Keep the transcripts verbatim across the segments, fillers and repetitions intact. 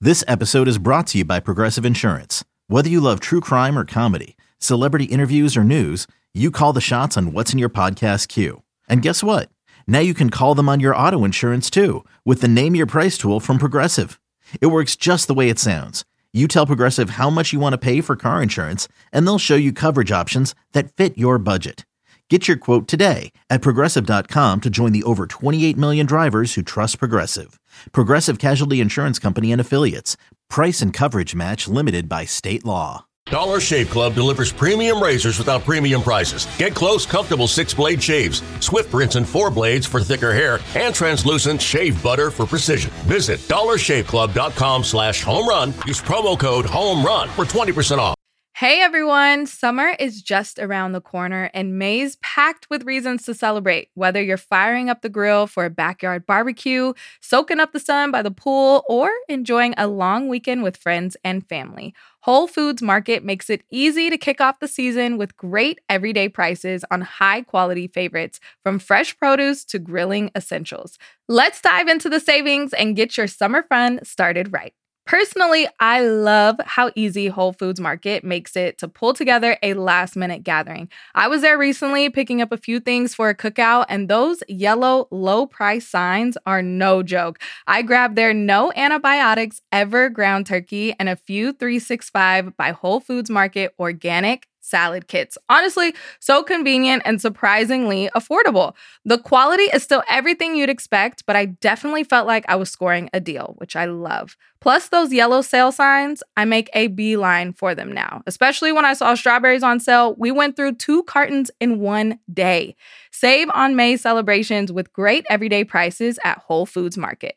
This episode is brought to you by Progressive Insurance. Whether you love true crime or comedy, celebrity interviews or news, you call the shots on what's in your podcast queue. And guess what? Now you can call them on your auto insurance too with the Name Your Price tool from Progressive. It works just the way it sounds. You tell Progressive how much you want to pay for car insurance, and they'll show you coverage options that fit your budget. Get your quote today at Progressive dot com to join the over twenty-eight million drivers who trust Progressive. Progressive Casualty Insurance Company and Affiliates. Price and coverage match limited by state law. Dollar Shave Club delivers premium razors without premium prices. Get close, comfortable six-blade shaves, Swift rinse and four blades for thicker hair, and translucent shave butter for precision. Visit dollar shave club dot com slash home run. Use promo code HOMERUN for twenty percent off. Hey everyone, summer is just around the corner and May's packed with reasons to celebrate. Whether you're firing up the grill for a backyard barbecue, soaking up the sun by the pool, or enjoying a long weekend with friends and family, Whole Foods Market makes it easy to kick off the season with great everyday prices on high-quality favorites, from fresh produce to grilling essentials. Let's dive into the savings and get your summer fun started right. Personally, I love how easy Whole Foods Market makes it to pull together a last-minute gathering. I was there recently picking up a few things for a cookout, and those yellow low-price signs are no joke. I grabbed their no antibiotics ever ground turkey and a few three sixty-five by Whole Foods Market organic salad kits. Honestly, so convenient and surprisingly affordable. The quality is still everything you'd expect, but I definitely felt like I was scoring a deal, which I love. Plus those yellow sale signs, I make a beeline for them now. Especially when I saw strawberries on sale, we went through two cartons in one day. Save on May celebrations with great everyday prices at Whole Foods Market.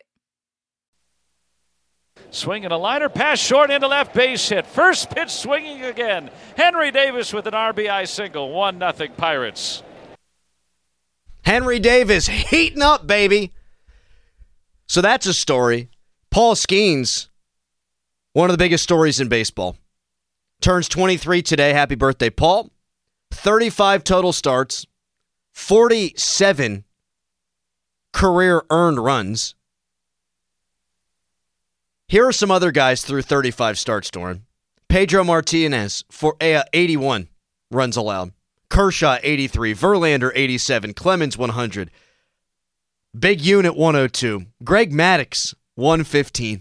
Swinging a liner, pass short into left, base hit. First pitch swinging again. Henry Davis with an R B I single. one nothing Pirates. Henry Davis heating up, baby. So that's a story. Paul Skeens, one of the biggest stories in baseball. Turns twenty-three today. Happy birthday, Paul. thirty-five total starts. forty-seven career earned runs. Here are some other guys through thirty-five starts, Doran. Pedro Martinez, for uh, eighty-one runs allowed. Kershaw, eighty-three. Verlander, eighty-seven. Clemens, one hundred. Big Unit, one oh two. Greg Maddux, one fifteen.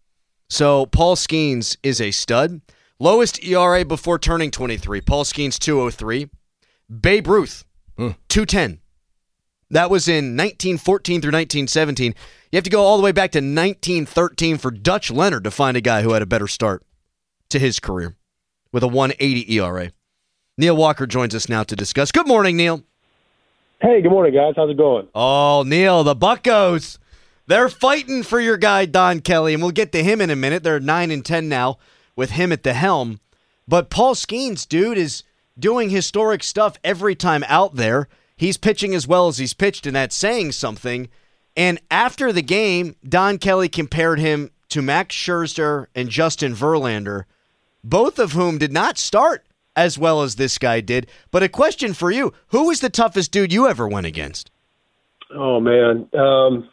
So Paul Skeens is a stud. Lowest E R A before turning twenty-three. Paul Skeens, two oh three. Babe Ruth, mm. two ten. That was in nineteen fourteen through nineteen seventeen. You have to go all the way back to nineteen thirteen for Dutch Leonard to find a guy who had a better start to his career with a one eighty E R A. Neil Walker joins us now to discuss. Good morning, Neil. Hey, good morning, guys. How's it going? Oh, Neil, the Buccos. They're fighting for your guy, Don Kelly, and we'll get to him in a minute. They're nine and ten now with him at the helm. But Paul Skeens, dude, is doing historic stuff every time out there. He's pitching as well as he's pitched, and that's saying something. And after the game, Don Kelly compared him to Max Scherzer and Justin Verlander, both of whom did not start as well as this guy did. But a question for you, who was the toughest dude you ever went against? Oh, man. Um,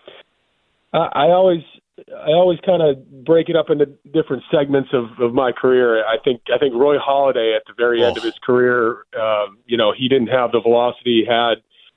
I, I always I always kind of break it up into different segments of, of my career. I think I think Roy Halladay at the very oh. end of his career, um, you know, he didn't have the velocity he had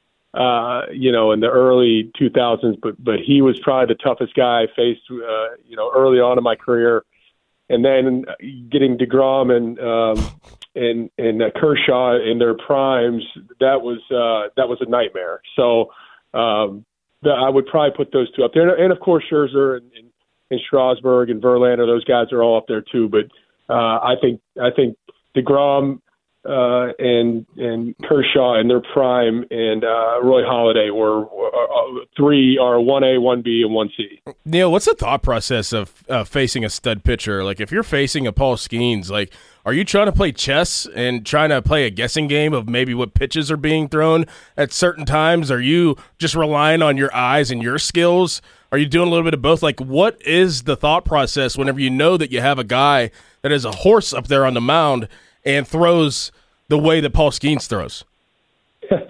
Uh, you know, in the early two thousands, but but he was probably the toughest guy I faced, uh, you know, early on in my career. And then getting DeGrom and um, and and uh, Kershaw in their primes, that was uh, that was a nightmare. So um, the, I would probably put those two up there, and, and of course Scherzer and, and, and Strasburg and Verlander, those guys are all up there too. But uh, I think I think DeGrom. Uh, and and Kershaw in their prime, and uh, Roy Halladay were uh, three are one A, one B, and one C. Neil, what's the thought process of uh, facing a stud pitcher? Like, if you're facing a Paul Skeens, like, are you trying to play chess and trying to play a guessing game of maybe what pitches are being thrown at certain times? Are you just relying on your eyes and your skills? Are you doing a little bit of both? Like, what is the thought process whenever you know that you have a guy that is a horse up there on the mound and throws the way that Paul Skeens throws?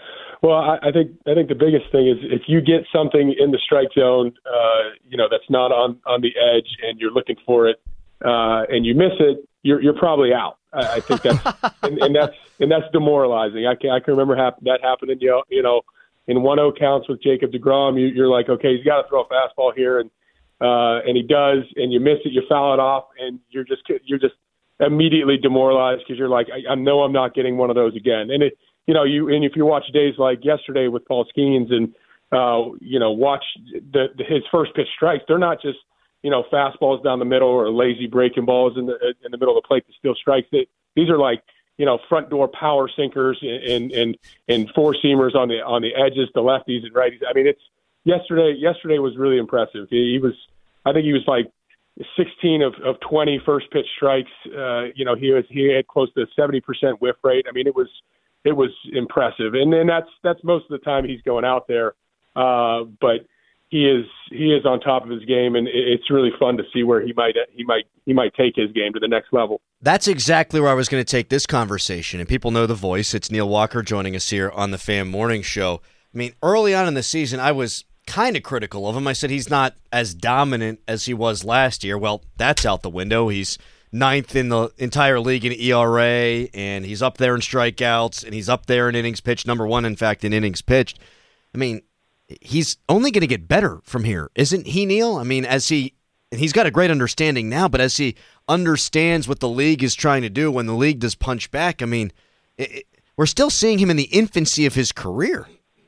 Well, I, I think I think the biggest thing is if you get something in the strike zone, uh, you know, that's not on, on the edge, and you're looking for it, uh, and you miss it, you're you're probably out. I, I think that's and, and that's and that's demoralizing. I can I can remember hap- that happening. You know, you know, in one oh counts with Jacob deGrom, you, you're like, okay, he's got to throw a fastball here, and uh, and he does, and you miss it, you foul it off, and you're just you're just immediately demoralized because you're like, I, I know I'm not getting one of those again, and it. You know, you and if you watch days like yesterday with Paul Skeens and, uh, you know, watch the, the, his first pitch strikes, they're not just, you know, fastballs down the middle or lazy breaking balls in the in the middle of the plate that still strikes it. These are like, you know, front door power sinkers and and and four seamers on the on the edges, the lefties and righties. I mean, it's yesterday. Yesterday was really impressive. He, he was, I think he was like sixteen of, of twenty first pitch strikes. Uh, you know, he was he had close to seventy percent whiff rate. I mean, it was. It was impressive, and then that's that's most of the time he's going out there. Uh, but he is he is on top of his game, and it's really fun to see where he might he might he might take his game to the next level. That's exactly where I was going to take this conversation. And people know the voice. It's Neil Walker joining us here on the Fan Morning Show. I mean, early on in the season, I was kind of critical of him. I said he's not as dominant as he was last year. Well, that's out the window. He's ninth in the entire league in E R A, and he's up there in strikeouts, and he's up there in innings pitched, number one, in fact, in innings pitched. I mean, he's only going to get better from here, isn't he, Neil? I mean, as he, and he's got a great understanding now, but as he understands what the league is trying to do when the league does punch back, I mean, it, it, we're still seeing him in the infancy of his career.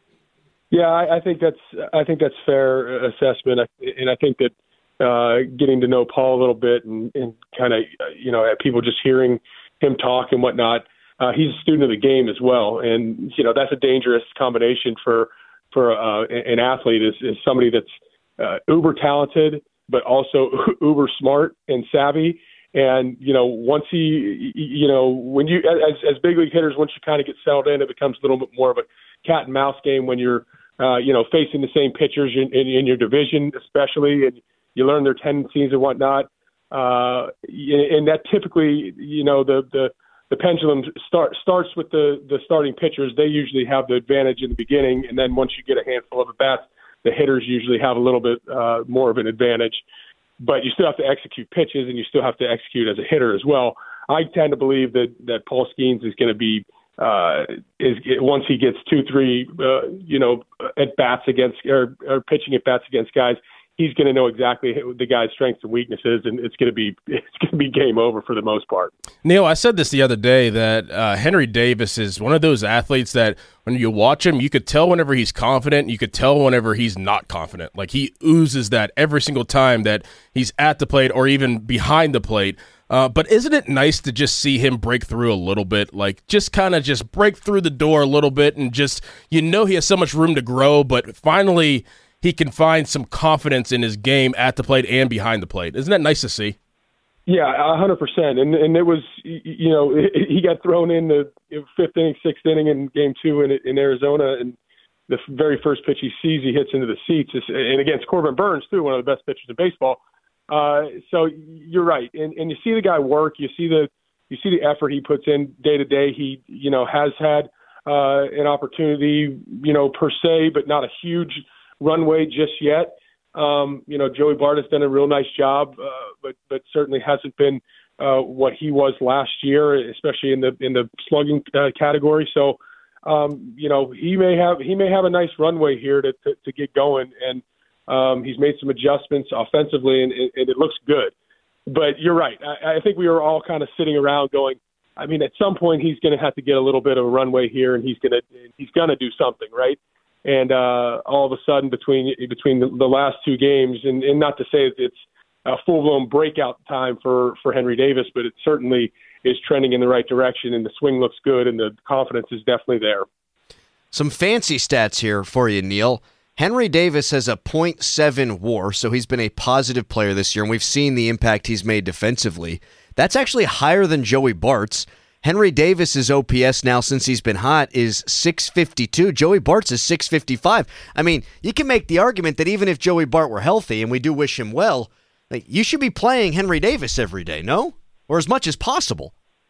Yeah, I, I think that's I think that's fair assessment, and I think that Uh, getting to know Paul a little bit and, and kind of, you know, people just hearing him talk and whatnot. Uh, he's a student of the game as well. And, you know, that's a dangerous combination for, for uh, an athlete is, is somebody that's uh, uber talented, but also uber smart and savvy. And, you know, once he, you know, when you, as, as big league hitters, once you kind of get settled in, it becomes a little bit more of a cat and mouse game when you're, uh, you know, facing the same pitchers in, in, in your division, especially, and you learn their tendencies and whatnot. Uh, and that typically, you know, the, the, the pendulum start, starts with the, the starting pitchers. They usually have the advantage in the beginning. And then once you get a handful of at-bats, the hitters usually have a little bit uh, more of an advantage. But you still have to execute pitches, and you still have to execute as a hitter as well. I tend to believe that, that Paul Skeens is going to be, uh, is once he gets two, three, uh, you know, at-bats against, or, or pitching at-bats against guys, he's going to know exactly the guy's strengths and weaknesses, and it's going to be it's going to be game over for the most part. Neil, I said this the other day that uh, Henry Davis is one of those athletes that when you watch him, you could tell whenever he's confident, you could tell whenever he's not confident. Like he oozes that every single time that he's at the plate or even behind the plate. Uh, but isn't it nice to just see him break through a little bit, like just kind of just break through the door a little bit, and just, you know, he has so much room to grow, but finally he can find some confidence in his game at the plate and behind the plate. Isn't that nice to see? Yeah, a hundred percent. And and it was, you know, he got thrown in the fifth inning, sixth inning in game two in in Arizona, and the very first pitch he sees, he hits into the seats, and against Corbin Burns too, one of the best pitchers in baseball. Uh, so you're right, and and you see the guy work, you see the you see the effort he puts in day to day. He you know has had uh, an opportunity, you know, per se, but not a huge runway just yet. Um, you know, Joey Bart has done a real nice job, uh, but but certainly hasn't been uh, what he was last year, especially in the in the slugging uh, category. So, um, you know, he may have he may have a nice runway here to to, to get going, and um, he's made some adjustments offensively, and, and it looks good. But you're right. I, I think we were all kind of sitting around going, I mean, at some point he's going to have to get a little bit of a runway here, and he's going to he's going to do something, right? And uh, all of a sudden, between between the, the last two games, and, and not to say that it's a full-blown breakout time for, for Henry Davis, but it certainly is trending in the right direction, and the swing looks good, and the confidence is definitely there. Some fancy stats here for you, Neil. Henry Davis has a point seven W A R, so he's been a positive player this year, and we've seen the impact he's made defensively. That's actually higher than Joey Bart's. Henry Davis's O P S now, since he's been hot, is six fifty-two. Joey Bart's is six fifty-five. I mean, you can make the argument that even if Joey Bart were healthy, and we do wish him well, like, you should be playing Henry Davis every day, no? Or as much as possible.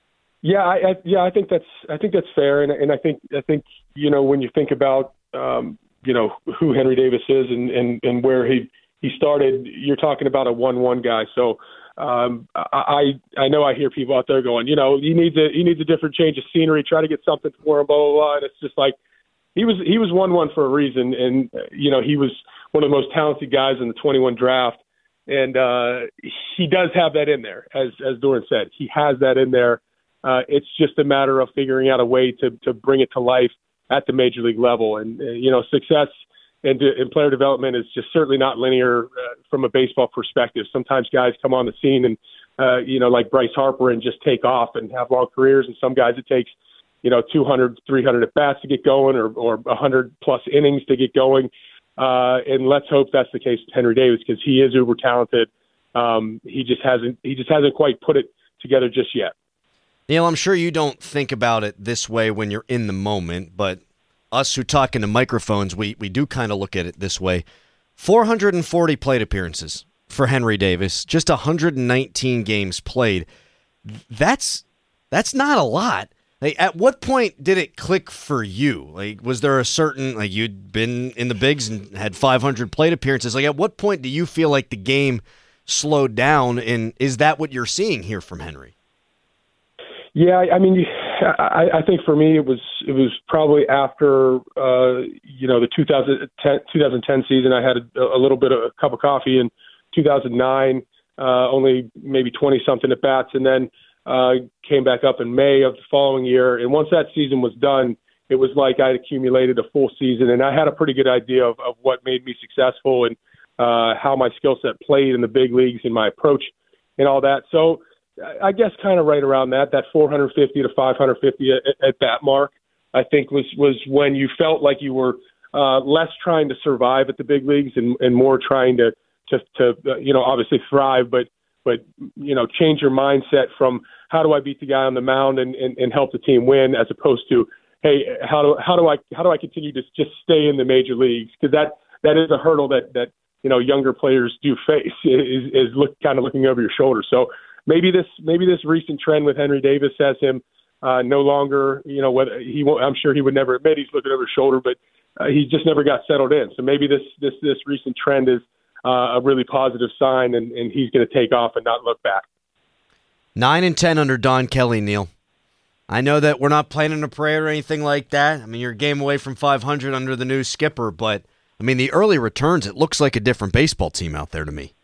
Yeah, I, I yeah, I think that's I think that's fair, and and I think I think you know when you think about um, you know who Henry Davis is and, and, and where he, he started, you're talking about a one-one guy. So um, I I know I hear people out there going, you know, he needs a he needs a different change of scenery, try to get something for him, blah blah blah. And it's just like he was he was one-one for a reason, and you know he was one of the most talented guys in the twenty-one draft, and uh, he does have that in there, as as Doran said, he has that in there. Uh, it's just a matter of figuring out a way to to bring it to life at the major league level. And, uh, you know, success in, in player development is just certainly not linear uh, from a baseball perspective. Sometimes guys come on the scene and, uh, you know, like Bryce Harper and just take off and have long careers. And some guys it takes, you know, two hundred, three hundred at-bats to get going or, or one hundred plus innings to get going. Uh, and let's hope that's the case with Henry Davis because he is uber talented. Um, he just hasn't he just hasn't quite put it together just yet. Neil, I'm sure you don't think about it this way when you're in the moment, but us who talk into microphones, we, we do kind of look at it this way. four hundred forty plate appearances for Henry Davis, just one hundred nineteen games played. That's that's not a lot. Like, at what point did it click for you? Like, was there a certain, like you'd been in the bigs and had five hundred plate appearances. Like, at what point do you feel like the game slowed down, and is that what you're seeing here from Henry? Yeah, I mean, I, I think for me it was it was probably after uh, you know the two thousand ten season. I had a, a little bit of a cup of coffee in two thousand nine, uh, only maybe twenty something at bats, and then uh, came back up in May of the following year. And once that season was done, it was like I'd accumulated a full season, and I had a pretty good idea of, of what made me successful and uh, how my skill set played in the big leagues and my approach and all that. So I guess kind of right around that, that four hundred fifty to five hundred fifty at, at that mark, I think was, was when you felt like you were uh, less trying to survive at the big leagues and, and more trying to, to, to uh, you know, obviously thrive, but, but, you know, change your mindset from how do I beat the guy on the mound and, and, and help the team win as opposed to, hey, how do, how do I, how do I continue to just stay in the major leagues? Because that, that is a hurdle that, that, you know, younger players do face is, is look kind of looking over your shoulder. So, Maybe this maybe this recent trend with Henry Davis has him uh, no longer, you know, whether he won't, I'm sure he would never admit he's looking over his shoulder, but uh, he just never got settled in. So maybe this this this recent trend is uh, a really positive sign, and, and he's going to take off and not look back. Nine and ten under Don Kelly, Neil. I know that we're not planning a parade or anything like that. I mean, you're a game away from five hundred under the new skipper, but I mean, the early returns, it looks like a different baseball team out there to me.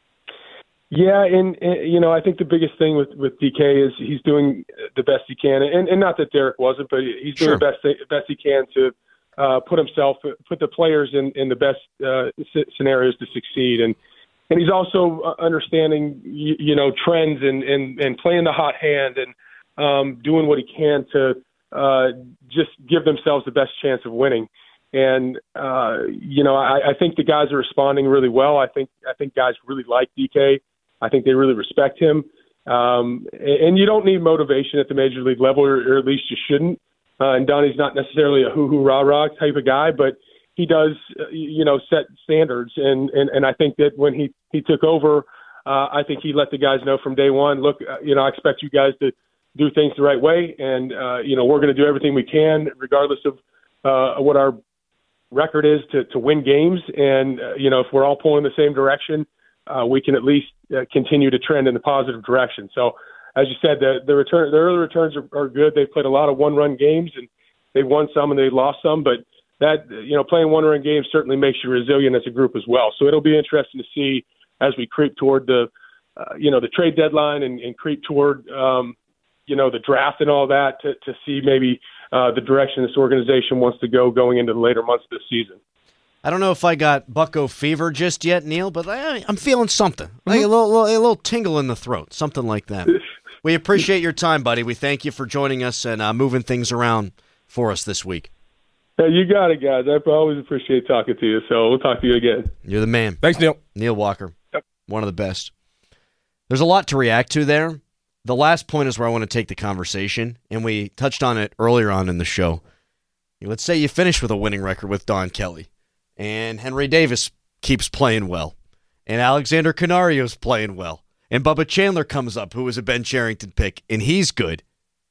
Yeah, and, and you know, I think the biggest thing with, with D K is he's doing the best he can, and, and not that Derek wasn't, but he's doing Sure. the best best he can to uh, put himself, put the players in, in the best uh, scenarios to succeed, and and he's also understanding you, you know trends and, and, and playing the hot hand and um, doing what he can to uh, just give themselves the best chance of winning. And uh, you know, I, I think the guys are responding really well. I think I think guys really like D K. I think they really respect him. Um, and you don't need motivation at the major league level, or, or at least you shouldn't. Uh, and Donnie's not necessarily a hoo-hoo rah-rah type of guy, but he does, uh, you know, set standards. And, and, and I think that when he, he took over, uh, I think he let the guys know from day one, look, uh, you know, I expect you guys to do things the right way. And, uh, you know, we're going to do everything we can, regardless of uh, what our record is, to, to win games. And, uh, you know, if we're all pulling the same direction, Uh, we can at least uh, continue to trend in the positive direction. So, as you said, the the return, the early returns are, are good. They've played a lot of one-run games, and they've won some and they've lost some. But that, you know, playing one-run games certainly makes you resilient as a group as well. So it'll be interesting to see as we creep toward the, uh, you know, the trade deadline and, and creep toward, um, you know, the draft and all that to, to see maybe uh, the direction this organization wants to go going into the later months of the season. I don't know if I got Bucko fever just yet, Neil, but I, I'm feeling something. Like a little, little, a little tingle in the throat, something like that. We appreciate your time, buddy. We thank you for joining us and uh, moving things around for us this week. Hey, you got it, guys. I always appreciate talking to you, so we'll talk to you again. You're the man. Thanks, Neil. Neil Walker, Yep. One of the best. There's a lot to react to there. The last point is where I want to take the conversation, and we touched on it earlier on in the show. Let's say you finish with a winning record with Don Kelly, and Henry Davis keeps playing well, and Alexander Canario's playing well, and Bubba Chandler comes up, who was a Ben Cherington pick, and he's good.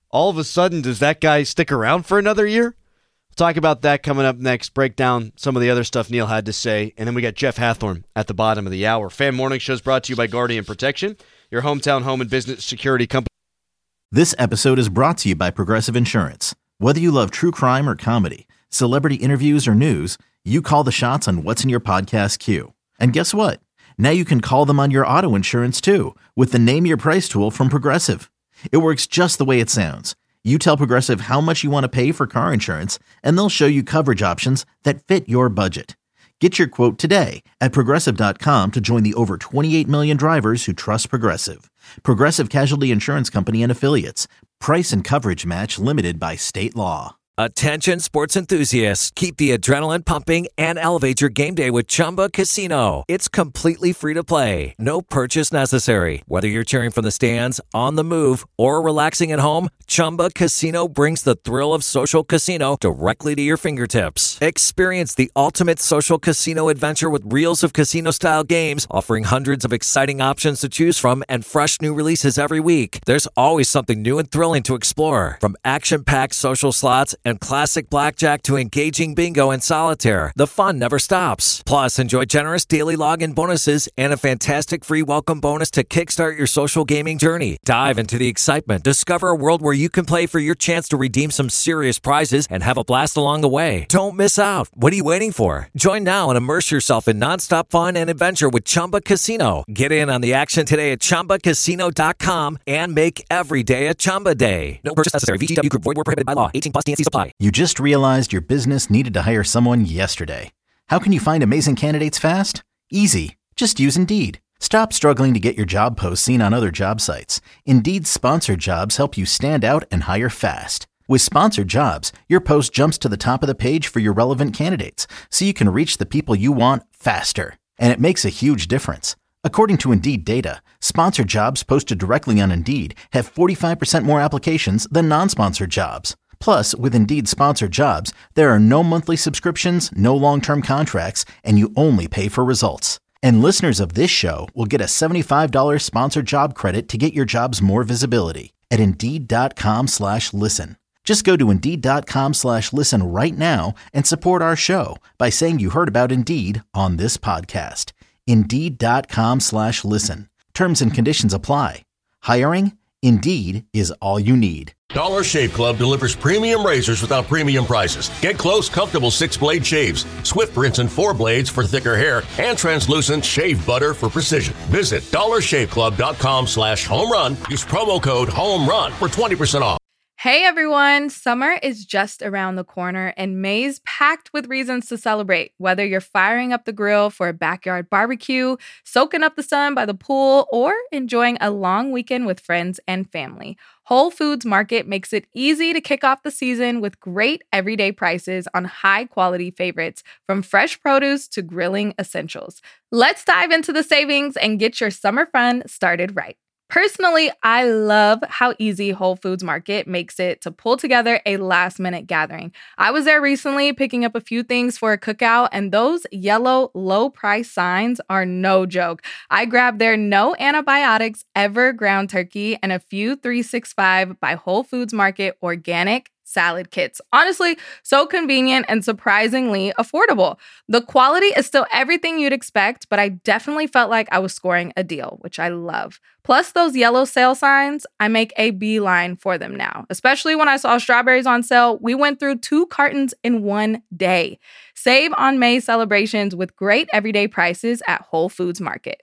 all of a sudden, does that guy stick around for another year? We'll talk about that coming up next. Break down some of the other stuff Neil had to say. And then we got Jeff Hathorn at the bottom of the hour. Fan Morning Show is brought to you by Guardian Protection, your hometown home and business security company. This episode is brought to you by Progressive Insurance. Whether you love true crime or comedy, celebrity interviews or news, you call the shots on what's in your podcast queue. And guess what? Now you can call them on your auto insurance too with the Name Your Price tool from Progressive. It works just the way it sounds. You tell Progressive how much you want to pay for car insurance, and they'll show you coverage options that fit your budget. Get your quote today at Progressive dot com to join the over twenty-eight million drivers who trust Progressive. Progressive Casualty Insurance Company and Affiliates. Price and coverage match limited by state law. Attention sports enthusiasts, keep the adrenaline pumping and elevate your game day with Chumba Casino. It's completely free to play. No purchase necessary. Whether you're cheering from the stands, on the move, or relaxing at home, Chumba Casino brings the thrill of social casino directly to your fingertips. Experience the ultimate social casino adventure with reels of casino-style games, offering hundreds of exciting options to choose from and fresh new releases every week. There's always something new and thrilling to explore. From action-packed social slots and classic blackjack to engaging bingo and solitaire, the fun never stops. Plus, enjoy generous daily login bonuses and a fantastic free welcome bonus to kickstart your social gaming journey. Dive into the excitement. Discover a world where you can play for your chance to redeem some serious prizes and have a blast along the way. Don't miss out. What are you waiting for? Join now and immerse yourself in nonstop fun and adventure with Chumba Casino. Get in on the action today at Chumba Casino dot com and make every day a Chumba day. No purchase necessary. V G W Group. Void where prohibited by law. eighteen plus T N C supply. You just realized your business needed to hire someone yesterday. How can you find amazing candidates fast? Easy. Just use Indeed. Stop struggling to get your job posts seen on other job sites. Indeed's sponsored jobs help you stand out and hire fast. With sponsored jobs, your post jumps to the top of the page for your relevant candidates, so you can reach the people you want faster. And it makes a huge difference. According to Indeed data, sponsored jobs posted directly on Indeed have forty-five percent more applications than non-sponsored jobs. Plus, with Indeed sponsored jobs, there are no monthly subscriptions, no long-term contracts, and you only pay for results. And listeners of this show will get a seventy-five dollars sponsored job credit to get your jobs more visibility at Indeed.com slash listen. Just go to Indeed.com slash listen right now and support our show by saying you heard about Indeed on this podcast. Indeed.com slash listen. Terms and conditions apply. Hiring? Indeed is all you need. Dollar Shave Club delivers premium razors without premium prices. Get close, comfortable six-blade shaves, Swift rinse and four blades for thicker hair, and translucent shave butter for precision. Visit dollar shave club dot com slash home run. Use promo code HOMERUN for twenty percent off. Hey everyone, summer is just around the corner and May's packed with reasons to celebrate. Whether you're firing up the grill for a backyard barbecue, soaking up the sun by the pool, or enjoying a long weekend with friends and family, Whole Foods Market makes it easy to kick off the season with great everyday prices on high-quality favorites, from fresh produce to grilling essentials. Let's dive into the savings and get your summer fun started right. Personally, I love how easy Whole Foods Market makes it to pull together a last-minute gathering. I was there recently picking up a few things for a cookout, and those yellow low-price signs are no joke. I grabbed their no antibiotics ever ground turkey and a few three sixty-five by Whole Foods Market organic salad kits. Honestly, so convenient and surprisingly affordable. The quality is still everything you'd expect, but I definitely felt like I was scoring a deal, which I love. Plus, those yellow sale signs, I make a beeline for them now. Especially when I saw strawberries on sale, we went through two cartons in one day. Save on May celebrations with great everyday prices at Whole Foods Market.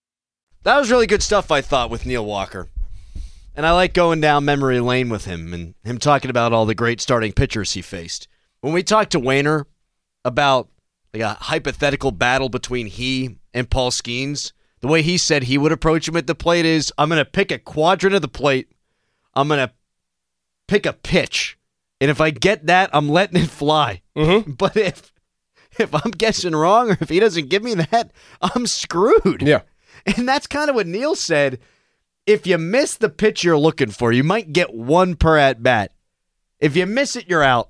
That was really good stuff, I thought, with Neil Walker. And I like going down memory lane with him and him talking about all the great starting pitchers he faced. When we talked to Wayner about like a hypothetical battle between he and Paul Skeens, the way he said he would approach him at the plate is, I'm going to pick a quadrant of the plate, I'm going to pick a pitch, and if I get that, I'm letting it fly. Mm-hmm. But if if I'm guessing wrong or if he doesn't give me that, I'm screwed. Yeah. And that's kind of what Neil said. If you miss the pitch you're looking for, you might get one per at-bat. If you miss it, you're out.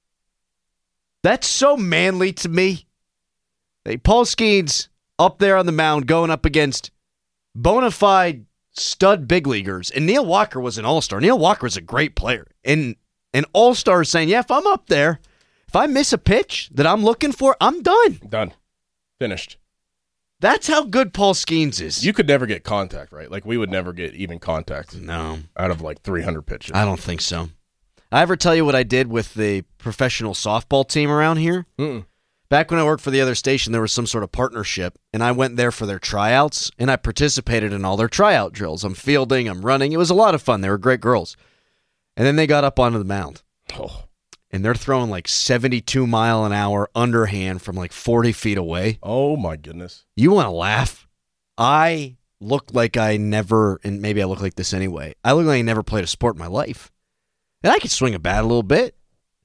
That's so manly to me. Hey, Paul Skeens up there on the mound going up against bona fide stud big leaguers, and Neil Walker was an all-star. Neil Walker was a great player. And an all-star saying, yeah, if I'm up there, if I miss a pitch that I'm looking for, I'm done. Done. Finished. That's how good Paul Skeens is. You could never get contact, right? Like, we would never get even contact. No. Out of like three hundred pitches. I don't think so. I ever tell you what I did with the professional softball team around here? Mm-mm. Back when I worked for the other station, there was some sort of partnership, and I went there for their tryouts, and I participated in all their tryout drills. I'm fielding, I'm running. It was a lot of fun. They were great girls. And then they got up onto the mound, Oh. and they're throwing like seventy-two mile an hour underhand from like forty feet away. Oh, my goodness. You want to laugh? I look like I never, and maybe I look like this anyway, I look like I never played a sport in my life. And I could swing a bat a little bit.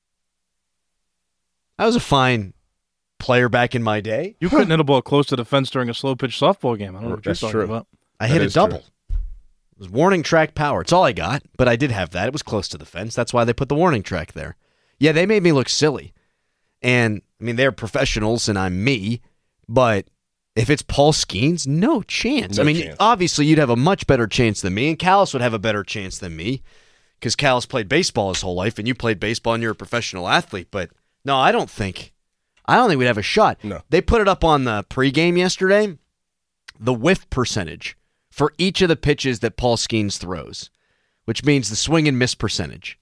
I was a fine player back in my day. You couldn't hit a ball close to the fence during a slow pitch softball game. I don't know what That's you're true. talking about. I That hit a is double. true. It was warning track power. It's all I got, but I did have that. It was close to the fence. That's why they put the warning track there. Yeah, they made me look silly. And, I mean, they're professionals and I'm me, but if it's Paul Skeens, no chance. No I mean, chance. obviously you'd have a much better chance than me, and Callis would have a better chance than me because Callis played baseball his whole life, and you played baseball and you're a professional athlete. But, no, I don't think... I don't think we'd have a shot. No. They put it up on the pregame yesterday, the whiff percentage for each of the pitches that Paul Skeens throws, which means the swing and miss percentage.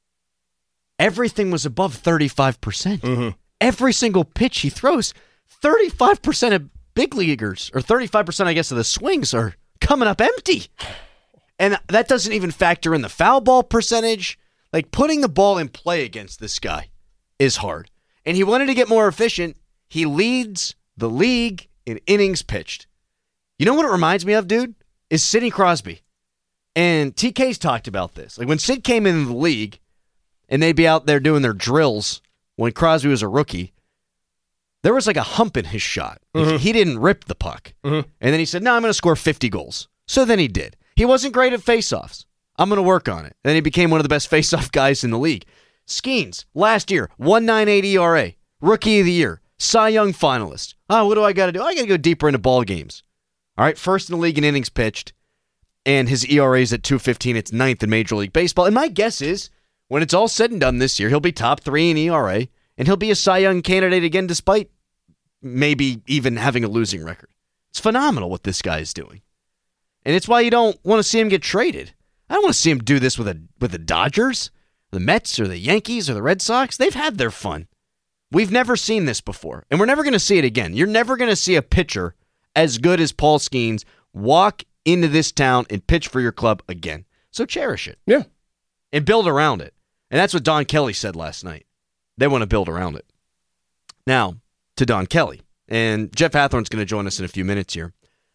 Everything was above thirty-five percent. Mm-hmm. Every single pitch he throws, thirty-five percent of big leaguers, or thirty-five percent, I guess, of the swings are coming up empty. And that doesn't even factor in the foul ball percentage. Like, putting the ball in play against this guy is hard. And he wanted to get more efficient. He leads the league in innings pitched. You know what it reminds me of, dude? Is Sidney Crosby. And T K's talked about this. Like, when Sid came into the league, and they'd be out there doing their drills when Crosby was a rookie, there was like a hump in his shot. Like, Mm-hmm. he didn't rip the puck. Mm-hmm. And then he said, no, I'm going to score fifty goals. So then he did. He wasn't great at faceoffs. I'm going to work on it. And then he became one of the best faceoff guys in the league. Skeens, last year, one point nine eight E R A, Rookie of the Year, Cy Young finalist. Oh, what do I got to do? I got to go deeper into ball games. All right, first in the league in innings pitched, and his E R A is at two fifteen. It's ninth in Major League Baseball. And my guess is, when it's all said and done this year, he'll be top three in E R A, and he'll be a Cy Young candidate again, despite maybe even having a losing record. It's phenomenal what this guy is doing. And it's why you don't want to see him get traded. I don't want to see him do this with a with the Dodgers, the Mets, or the Yankees, or the Red Sox. They've had their fun. We've never seen this before, and we're never going to see it again. You're never going to see a pitcher as good as Paul Skeens walk into this town and pitch for your club again. So cherish it. Yeah. And build around it. And that's what Don Kelly said last night. They want to build around it. Now, to Don Kelly. And Jeff Hathorn's going to join us in a few minutes here.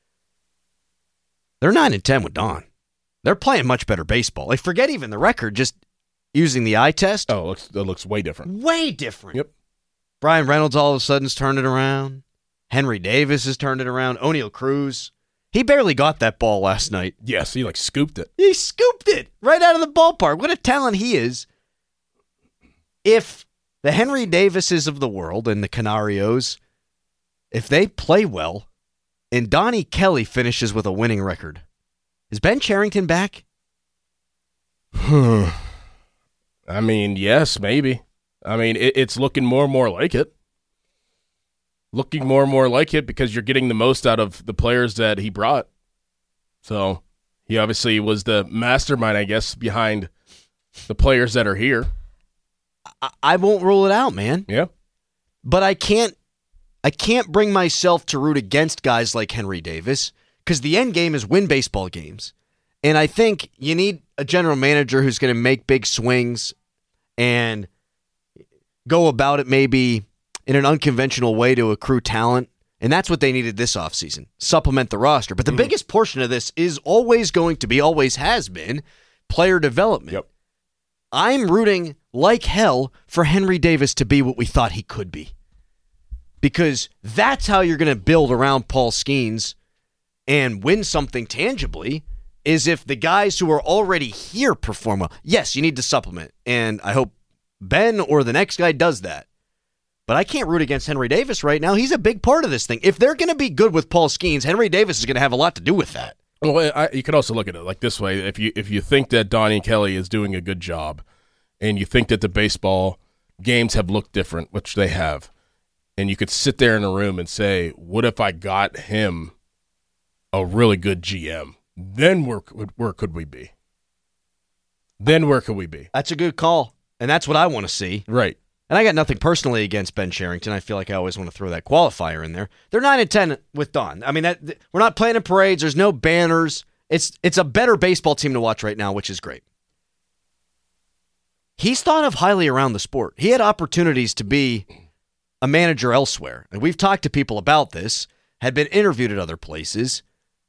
They're nine and ten with Don. They're playing much better baseball. Like, forget even the record, just using the eye test. Oh, it looks, it looks way different. Way different. Yep. Brian Reynolds all of a sudden's turned it around. Henry Davis has turned it around. O'Neal Cruz. He barely got that ball last night. Yes, he like scooped it. He scooped it right out of the ballpark. What a talent he is. If the Henry Davises of the world and the Canarios, if they play well, and Donnie Kelly finishes with a winning record, is Ben Cherington back? I mean, yes, maybe. I mean, it, it's looking more and more like it. Looking more and more like it because you're getting the most out of the players that he brought. So he obviously was the mastermind, I guess, behind the players that are here. I, I won't rule it out, man. Yeah. But I can't I can't bring myself to root against guys like Henry Davis because the end game is win baseball games. And I think you need a general manager who's going to make big swings and go about it maybe in an unconventional way to accrue talent. And that's what they needed this offseason, supplement the roster. But the mm-hmm. biggest portion of this is always going to be, always has been, player development. Yep. I'm rooting like hell for Henry Davis to be what we thought he could be. Because that's how you're going to build around Paul Skeens and win something tangibly, is if the guys who are already here perform well. Yes, you need to supplement, and I hope Ben or the next guy does that. But I can't root against Henry Davis right now. He's a big part of this thing. If they're going to be good with Paul Skeens, Henry Davis is going to have a lot to do with that. Well, I, you could also look at it like this way. If you if you think that Donnie Kelly is doing a good job, and you think that the baseball games have looked different, which they have, and you could sit there in a room and say, what if I got him a really good G M? Then where, where could we be? Then where could we be? That's a good call, and that's what I want to see. Right. And I got nothing personally against Ben Cherington. I feel like I always want to throw that qualifier in there. They're nine and ten with Don. I mean, that, we're not playing in parades. There's no banners. It's it's a better baseball team to watch right now, which is great. He's thought of highly around the sport. He had opportunities to be a manager elsewhere. And we've talked to people about this, had been interviewed at other places.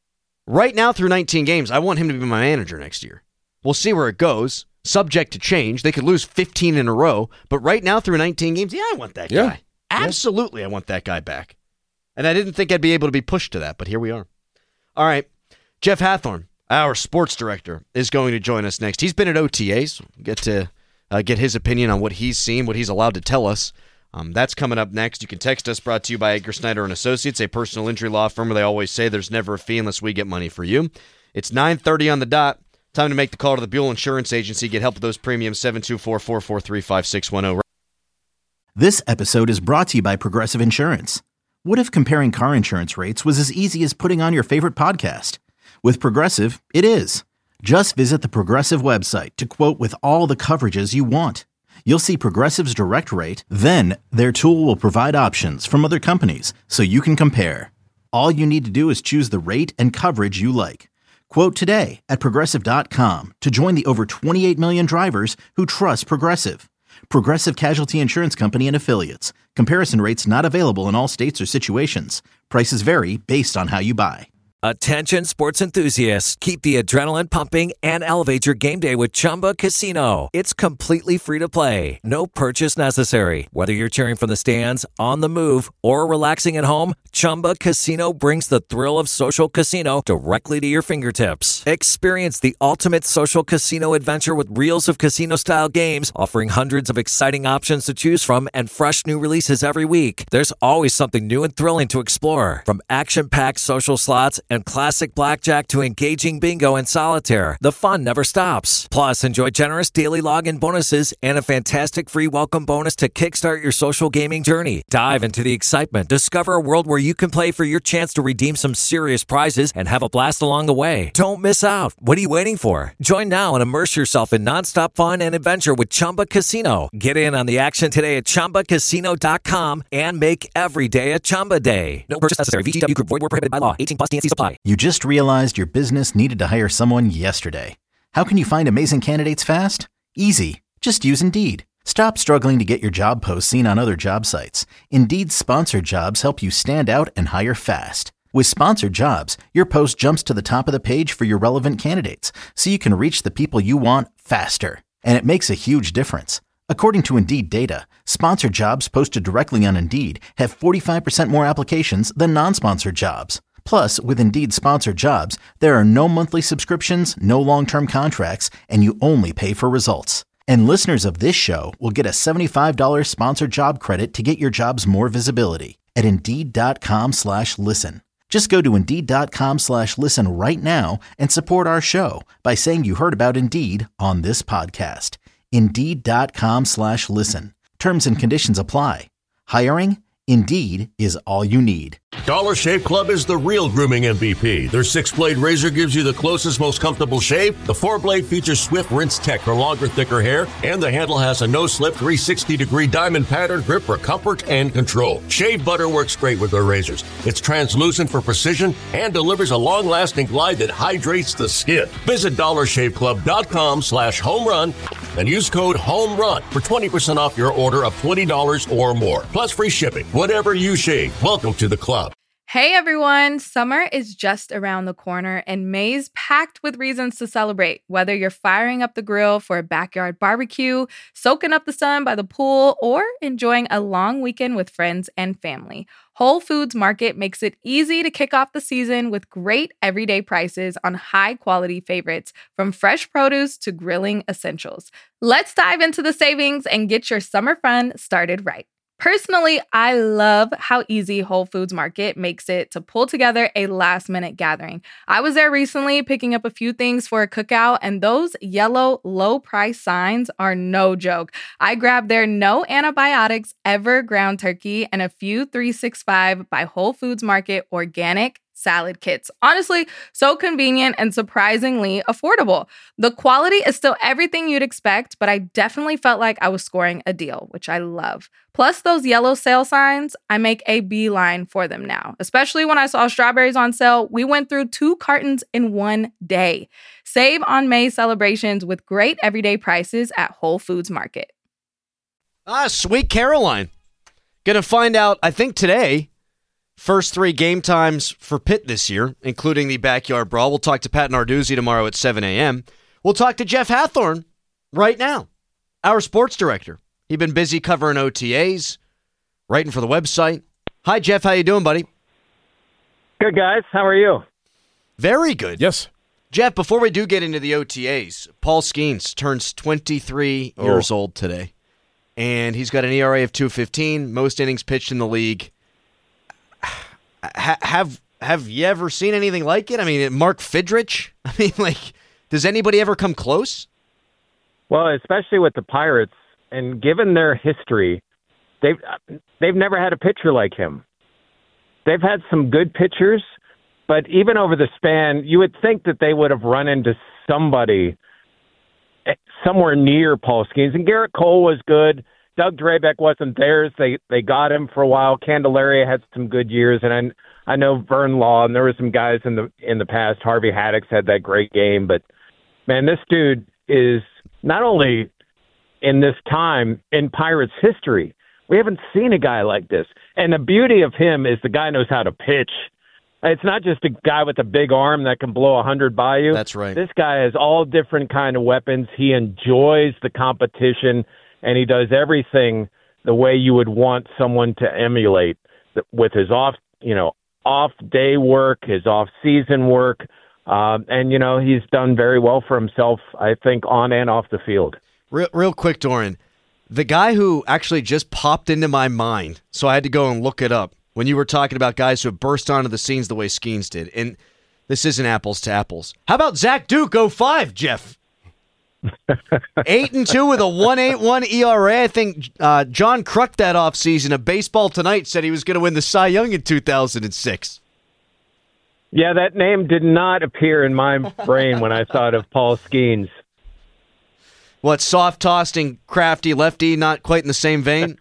Right now, through nineteen games, I want him to be my manager next year. We'll see where it goes. Subject to change. They could lose fifteen in a row, but right now through nineteen games, yeah, I want that yeah. guy. Absolutely, yeah. I want that guy back. And I didn't think I'd be able to be pushed to that, but here we are. All right, Jeff Hathorn, our sports director, is going to join us next. He's been at O T As. We'll get to uh, get his opinion on what he's seen, what he's allowed to tell us. Um, that's coming up next. You can text us, brought to you by Edgar Snyder and Associates, a personal injury law firm where they always say there's never a fee unless we get money for you. It's nine thirty on the dot. Time to make the call to the Buell Insurance Agency. Get help with those premiums, seven two four, four four three, five six one zero. This episode is brought to you by Progressive Insurance. What if comparing car insurance rates was as easy as putting on your favorite podcast? With Progressive, it is. Just visit the Progressive website to quote with all the coverages you want. You'll see Progressive's direct rate, then their tool will provide options from other companies so you can compare. All you need to do is choose the rate and coverage you like. Quote today at Progressive dot com to join the over twenty-eight million drivers who trust Progressive. Progressive Casualty Insurance Company and Affiliates. Comparison rates not available in all states or situations. Prices vary based on how you buy. Attention sports enthusiasts, keep the adrenaline pumping and elevate your game day with Chumba Casino. It's completely free to play. No purchase necessary. Whether you're cheering from the stands, on the move, or relaxing at home, Chumba Casino brings the thrill of social casino directly to your fingertips. Experience the ultimate social casino adventure with reels of casino-style games, offering hundreds of exciting options to choose from and fresh new releases every week. There's always something new and thrilling to explore. From action-packed social slots and classic blackjack to engaging bingo and solitaire, the fun never stops. Plus, enjoy generous daily login bonuses and a fantastic free welcome bonus to kickstart your social gaming journey. Dive into the excitement. Discover a world where you can play for your chance to redeem some serious prizes and have a blast along the way. Don't miss out. What are you waiting for? Join now and immerse yourself in nonstop fun and adventure with Chumba Casino. Get in on the action today at Chumba Casino dot com and make every day a Chumba day. No purchase necessary. V G W Group. Void where prohibited by law. eighteen plus. T N C supply. You just realized your business needed to hire someone yesterday. How can you find amazing candidates fast? Easy. Just use Indeed. Stop struggling to get your job posts seen on other job sites. Indeed's sponsored jobs help you stand out and hire fast. With sponsored jobs, your post jumps to the top of the page for your relevant candidates, so you can reach the people you want faster. And it makes a huge difference. According to Indeed data, sponsored jobs posted directly on Indeed have forty-five percent more applications than non-sponsored jobs. Plus, with Indeed sponsored jobs, there are no monthly subscriptions, no long-term contracts, and you only pay for results. And listeners of this show will get a seventy-five dollars sponsored job credit to get your jobs more visibility at Indeed.com slash listen. Just go to Indeed.com slash listen right now and support our show by saying you heard about Indeed on this podcast. Indeed.com slash listen. Terms and conditions apply. Hiring? Indeed is all you need. Dollar Shave Club is the real grooming M V P. Their six-blade razor gives you the closest, most comfortable shave. The four-blade features Swift Rinse Tech for longer, thicker hair. And the handle has a no-slip three hundred sixty degree diamond pattern grip for comfort and control. Shave butter works great with their razors. It's translucent for precision and delivers a long-lasting glide that hydrates the skin. Visit dollar shave club dot com slash home run and use code HOMERUN for twenty percent off your order of twenty dollars or more. Plus free shipping. Whatever you shave, welcome to the club. Hey everyone, summer is just around the corner and May's packed with reasons to celebrate. Whether you're firing up the grill for a backyard barbecue, soaking up the sun by the pool, or enjoying a long weekend with friends and family, Whole Foods Market makes it easy to kick off the season with great everyday prices on high-quality favorites, from fresh produce to grilling essentials. Let's dive into the savings and get your summer fun started right. Personally, I love how easy Whole Foods Market makes it to pull together a last-minute gathering. I was there recently picking up a few things for a cookout, and those yellow low-price signs are no joke. I grabbed their no antibiotics ever ground turkey and a few three sixty-five by Whole Foods Market organic salad kits. Honestly, so convenient and surprisingly affordable. The quality is still everything you'd expect, but I definitely felt like I was scoring a deal, which I love. Plus those yellow sale signs, I make a beeline for them now. Especially when I saw strawberries on sale, we went through two cartons in one day. Save on May celebrations with great everyday prices at Whole Foods Market. Ah, Sweet Caroline. Gonna find out, I think today, first three game times for Pitt this year, including the Backyard Brawl. We'll talk to Pat Narduzzi tomorrow at seven a.m. We'll talk to Jeff Hathorn right now, our sports director. He's been busy covering O T As, writing for the website. Hi, Jeff. How you doing, buddy? Good, guys. How are you? Very good. Yes. Jeff, before we do get into the O T As, Paul Skeens turns twenty-three oh. years old today, and he's got an E R A of two fifteen, most innings pitched in the league. Ha- have have you ever seen anything like it? I mean, Mark Fidrich? I mean, like, does anybody ever come close? Well, especially with the Pirates, and given their history, they've they've never had a pitcher like him. They've had some good pitchers, but even over the span, you would think that they would have run into somebody somewhere near Paul Skeens. And Garrett Cole was good. Doug Drabeck wasn't theirs. They they got him for a while. Candelaria had some good years, and I I know Vern Law, and there were some guys in the in the past. Harvey Haddix had that great game, but man, this dude is not only in this time in Pirates history. We haven't seen a guy like this, and the beauty of him is the guy knows how to pitch. It's not just a guy with a big arm that can blow a hundred by you. That's right. This guy has all different kind of weapons. He enjoys the competition. And he does everything the way you would want someone to emulate with his off, you know, off day work, his off season work. Um, and, you know, he's done very well for himself, I think, on and off the field. Real, real quick, Doran, the guy who actually just popped into my mind, so I had to go and look it up when you were talking about guys who have burst onto the scenes the way Skeens did. And this isn't apples to apples. How about Zach Duke oh five, Jeff? Eight and two with a one eight one E R A. I think uh, John Kruk that offseason of Baseball Tonight said he was going to win the Cy Young in two thousand six. Yeah, that name did not appear in my brain when I thought of Paul Skeens. What, soft-tossed and crafty lefty, not quite in the same vein?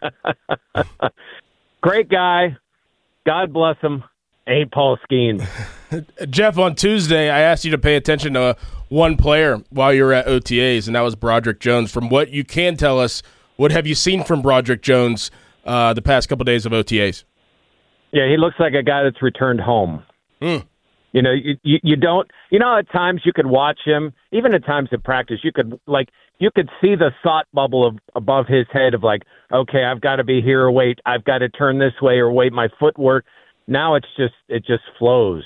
Great guy. God bless him. Ain't Paul Skeens. Jeff, on Tuesday, I asked you to pay attention to one player while you were at O T As, and that was Broderick Jones. From what you can tell us, what have you seen from Broderick Jones uh, the past couple days of O T As? Yeah, he looks like a guy that's returned home. Mm. You know, you, you you don't. You know, at times you could watch him, even at times at practice, you could like you could see the thought bubble of above his head of like, okay, I've got to be here, or wait, I've got to turn this way, or wait, my footwork. Now it's just it just flows.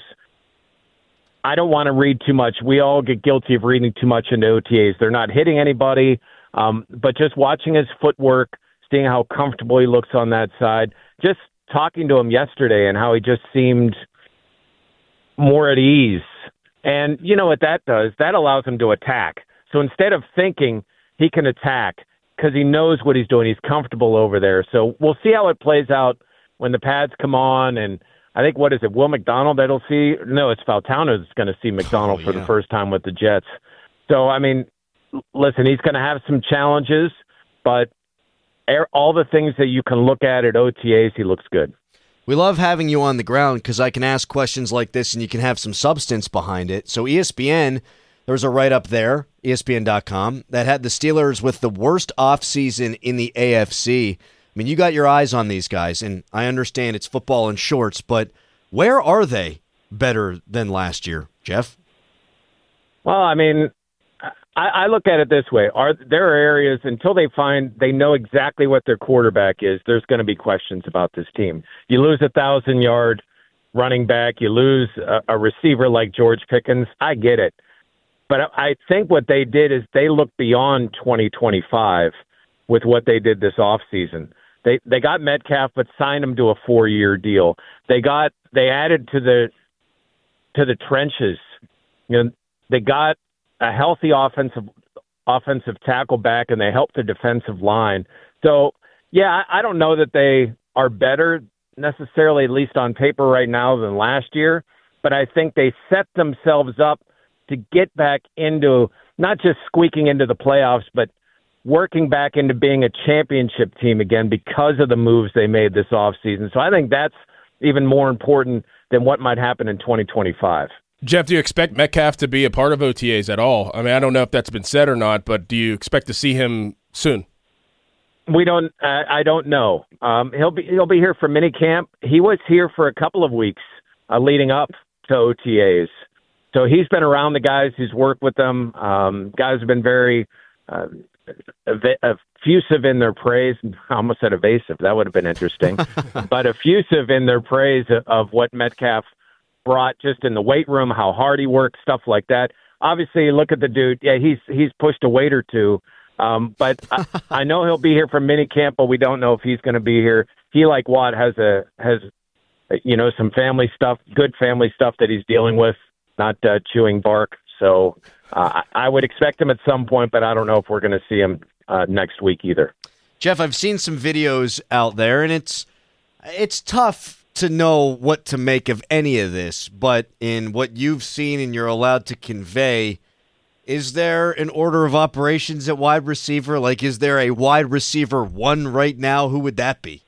I don't want to read too much. We all get guilty of reading too much into O T As. They're not hitting anybody, um, but just watching his footwork, seeing how comfortable he looks on that side, just talking to him yesterday and how he just seemed more at ease. And you know what that does? That allows him to attack. So instead of thinking, he can attack because he knows what he's doing. He's comfortable over there. So we'll see how it plays out when the pads come on. And I think, what is it, Will McDonald that'll see? No, it's Faltano that's going to see McDonald oh, for yeah. the first time with the Jets. So, I mean, listen, he's going to have some challenges, but all the things that you can look at at O T As, he looks good. We love having you on the ground because I can ask questions like this and you can have some substance behind it. So E S P N, there's a write-up there, E S P N dot com, that had the Steelers with the worst offseason in the A F C. I mean, you got your eyes on these guys, and I understand it's football in shorts, but where are they better than last year, Jeff? Well, I mean, I, I look at it this way. Are there are areas, until they find they know exactly what their quarterback is, there's going to be questions about this team. You lose a thousand-yard running back, you lose a, a receiver like George Pickens, I get it. But I think what they did is they looked beyond twenty twenty-five with what they did this offseason. They they got Metcalf, but signed him to a four-year deal. They got they added to the to the trenches. You know, they got a healthy offensive offensive tackle back, and they helped the defensive line. So, yeah, I, I don't know that they are better necessarily, at least on paper right now, than last year. But I think they set themselves up to get back into not just squeaking into the playoffs, but working back into being a championship team again because of the moves they made this offseason. So I think that's even more important than what might happen in twenty twenty-five. Jeff, do you expect Metcalf to be a part of O T As at all? I mean, I don't know if that's been said or not, but do you expect to see him soon? We don't. Uh, I don't know. Um, he'll be he'll be here for minicamp. He was here for a couple of weeks uh, leading up to O T As, so he's been around the guys. He's worked with them. Um, guys have been very uh, ev- effusive in their praise. I almost said evasive. That would have been interesting, but effusive in their praise of what Metcalf brought just in the weight room, how hard he worked, stuff like that. Obviously, look at the dude. Yeah, he's he's pushed a weight or two. Um, but I, I know he'll be here for minicamp, but we don't know if he's going to be here. He, like Watt, has a has you know some family stuff, good family stuff that he's dealing with, not uh, chewing bark. So uh, I would expect him at some point, but I don't know if we're going to see him uh, next week either. Jeff, I've seen some videos out there, and it's it's tough to know what to make of any of this. But in what you've seen and you're allowed to convey, is there an order of operations at wide receiver? Like, is there a wide receiver one right now? Who would that be?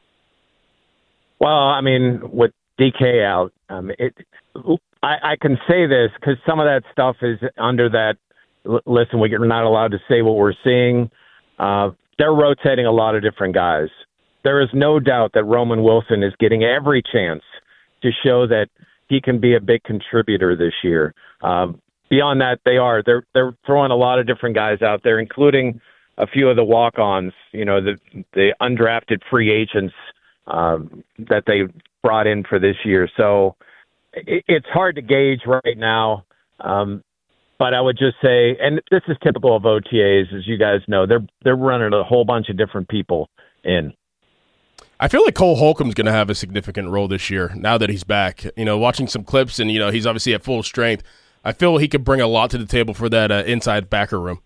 Well, I mean, with D K out, um, it, I, I can say this because some of that stuff is under that. L- listen, we're not allowed to say what we're seeing. Uh, they're rotating a lot of different guys. There is no doubt that Roman Wilson is getting every chance to show that he can be a big contributor this year. Um, Beyond that, they are. They're they're throwing a lot of different guys out there, including a few of the walk-ons, you know, the the undrafted free agents um, that they brought in for this year. So it, it's hard to gauge right now. Um, but I would just say, and this is typical of O T As, as you guys know, they're they're running a whole bunch of different people in. I feel like Cole Holcomb's going to have a significant role this year now that he's back. You know, watching some clips, and, you know, he's obviously at full strength. I feel he could bring a lot to the table for that uh, inside backer room.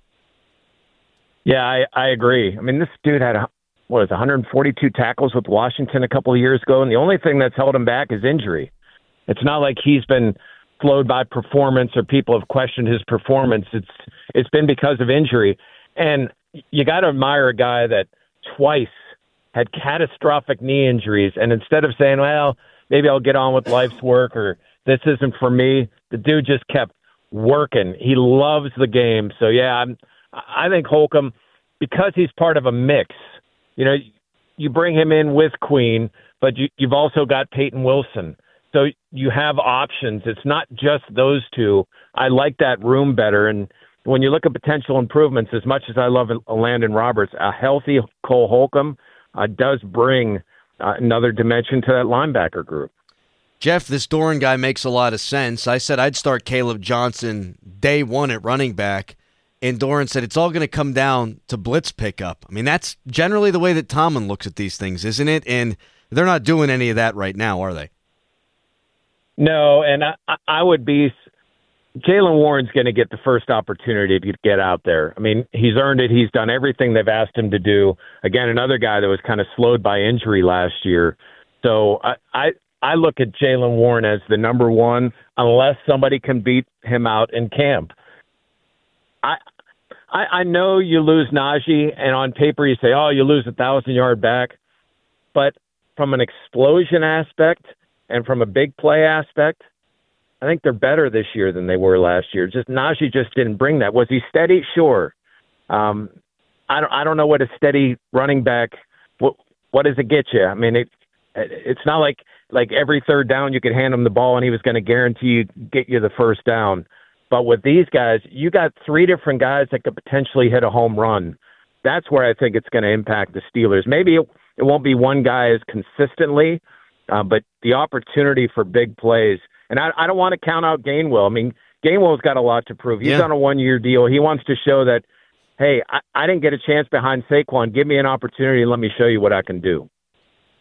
Yeah, I, I agree. I mean, this dude had, what was it, one hundred forty-two tackles with Washington a couple of years ago, and the only thing that's held him back is injury. It's not like he's been flowed by performance or people have questioned his performance. It's It's been because of injury. And you got to admire a guy that twice had catastrophic knee injuries, and instead of saying, well, maybe I'll get on with life's work or this isn't for me, the dude just kept working. He loves the game. So, yeah, I'm, I think Holcomb, because he's part of a mix, you know, you bring him in with Queen, but you, you've also got Peyton Wilson. So you have options. It's not just those two. I like that room better. And when you look at potential improvements, as much as I love Landon Roberts, a healthy Cole Holcomb uh, does bring uh, another dimension to that linebacker group. Jeff, this Doran guy makes a lot of sense. I said I'd start Caleb Johnson day one at running back, and Doran said it's all going to come down to blitz pickup. I mean, that's generally the way that Tomlin looks at these things, isn't it? And they're not doing any of that right now, are they? No, and I, I would be – Jaylen Warren's going to get the first opportunity to get out there. I mean, he's earned it. He's done everything they've asked him to do. Again, another guy that was kind of slowed by injury last year. So I, I – I look at Jaylen Warren as the number one unless somebody can beat him out in camp. I, I I know you lose Najee, and on paper you say, oh, you lose a thousand-yard back. But from an explosion aspect and from a big play aspect, I think they're better this year than they were last year. Just Najee just didn't bring that. Was he steady? Sure. Um, I don't I don't know what a steady running back, what, what does it get you? I mean, it it's not like – like every third down you could hand him the ball and he was going to guarantee you get you the first down. But with these guys, you got three different guys that could potentially hit a home run. That's where I think it's going to impact the Steelers. Maybe it, it won't be one guy as consistently, uh, but the opportunity for big plays. And I, I don't want to count out Gainwell. I mean, Gainwell's got a lot to prove. He's yeah. on a one-year deal. He wants to show that, hey, I, I didn't get a chance behind Saquon. Give me an opportunity and let me show you what I can do.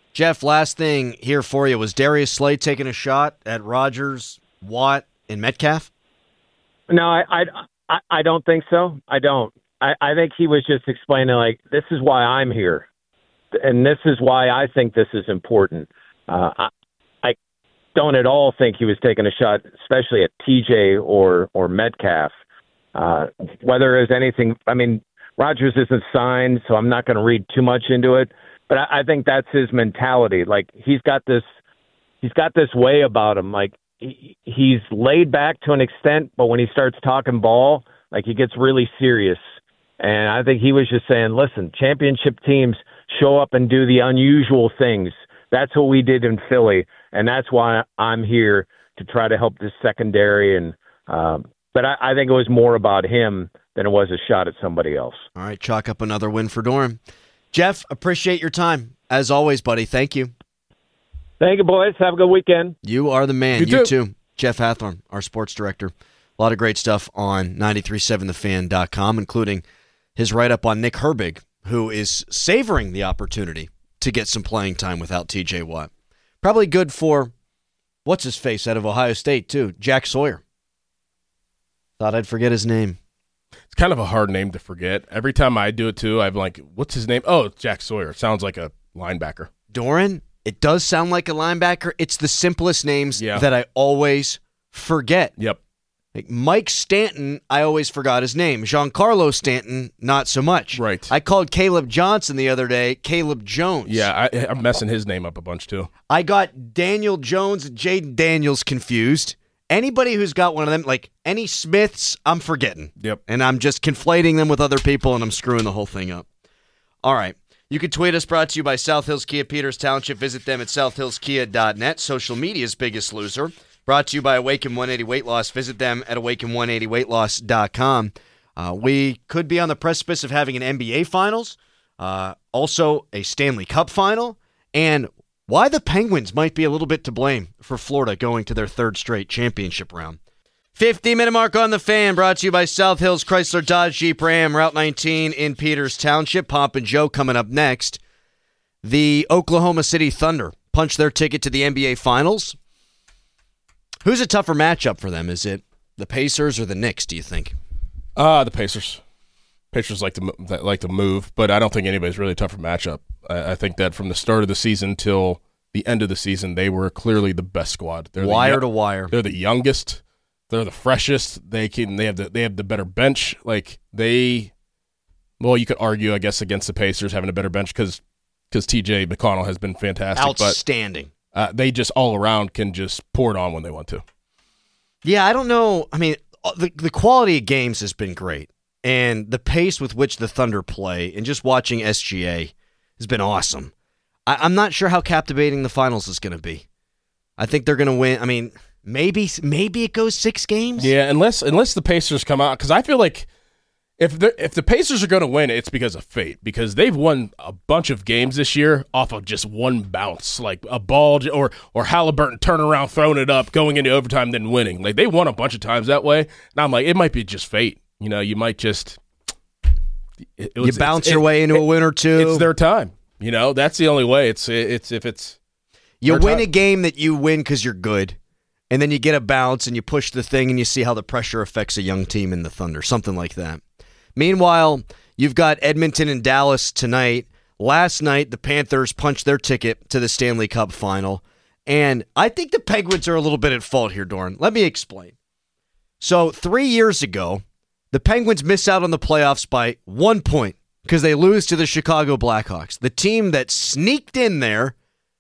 Jeff, last thing here for you. Was Darius Slay taking a shot at Rodgers, Watt, and Metcalf? No, I, I, I, I don't think so. I don't. I, I think he was just explaining, like, this is why I'm here, and this is why I think this is important. Uh, I, I don't at all think he was taking a shot, especially at T J or or Metcalf. Uh, whether there's anything, I mean, Rodgers isn't signed, so I'm not going to read too much into it. But I, I think that's his mentality. Like he's got this, he's got this way about him. Like he, he's laid back to an extent, but when he starts talking ball, like he gets really serious. And I think he was just saying, "Listen, championship teams show up and do the unusual things. That's what we did in Philly, and that's why I'm here to try to help this secondary." And um, but I, I think it was more about him than it was a shot at somebody else. All right, chalk up another win for Doran. Jeff, appreciate your time. As always, buddy, thank you. Thank you, boys. Have a good weekend. You are the man. You, you too. too. Jeff Hathorn, our sports director. A lot of great stuff on nine three seven the fan dot com, including his write-up on Nick Herbig, who is savoring the opportunity to get some playing time without T J Watt. Probably good for, what's-his-face out of Ohio State, too, Jack Sawyer. Thought I'd forget his name. It's kind of a hard name to forget. Every time I do it, too, I'm like, what's his name? Oh, Jack Sawyer. Sounds like a linebacker. Doran, it does sound like a linebacker. It's the simplest names yeah. that I always forget. Yep. Like Mike Stanton, I always forgot his name. Giancarlo Stanton, not so much. Right. I called Caleb Johnson the other day Caleb Jones. Yeah, I, I'm messing his name up a bunch, too. I got Daniel Jones and Jaden Daniels confused. Anybody who's got one of them, like any Smiths, I'm forgetting. Yep. And I'm just conflating them with other people, and I'm screwing the whole thing up. All right. You can tweet us, brought to you by South Hills Kia Peters Township. Visit them at south hills kia dot net. Social media's biggest loser. Brought to you by Awaken one eighty Weight Loss. Visit them at awaken one eighty weight loss dot com. Uh, we could be on the precipice of having an N B A Finals, uh, also a Stanley Cup Final, and why the Penguins might be a little bit to blame for Florida going to their third straight championship round. fifty-minute mark on the fan, brought to you by South Hills Chrysler Dodge Jeep Ram, Route nineteen in Peters Township. Pomp and Joe coming up next. The Oklahoma City Thunder punch their ticket to the N B A Finals. Who's a tougher matchup for them? Is it the Pacers or the Knicks, do you think? Uh, the Pacers. Pacers like to like to move, but I don't think anybody's really a tougher matchup. I, I think that from the start of the season till the end of the season, they were clearly the best squad. They're wire the, to wire. They're the youngest. They're the freshest. They can. They have the. They have the better bench. Like they. Well, you could argue, I guess, against the Pacers having a better bench because because T J McConnell has been fantastic. Outstanding. But, uh, they just all around can just pour it on when they want to. Yeah, I don't know. I mean, the the quality of games has been great, and the pace with which the Thunder play, and just watching S G A has been awesome. I, I'm not sure how captivating the finals is going to be. I think they're going to win. I mean, maybe maybe it goes six games. Yeah, unless unless the Pacers come out, because I feel like if the if the Pacers are going to win, it's because of fate. Because they've won a bunch of games this year off of just one bounce, like a ball or or Halliburton turning around, throwing it up, going into overtime, then winning. Like they won a bunch of times that way. And I'm like, it might be just fate. You know, you might just it, it was, you bounce your it, way into it, a win or two. It's their time. You know, that's the only way. It's it's if it's you win time. a game that you win because you're good. And then you get a bounce and you push the thing and you see how the pressure affects a young team in the Thunder, something like that. Meanwhile, you've got Edmonton and Dallas tonight. Last night, the Panthers punched their ticket to the Stanley Cup Final. And I think the Penguins are a little bit at fault here, Doran. Let me explain. So three years ago, the Penguins miss out on the playoffs by one point because they lose to the Chicago Blackhawks. The team that sneaked in there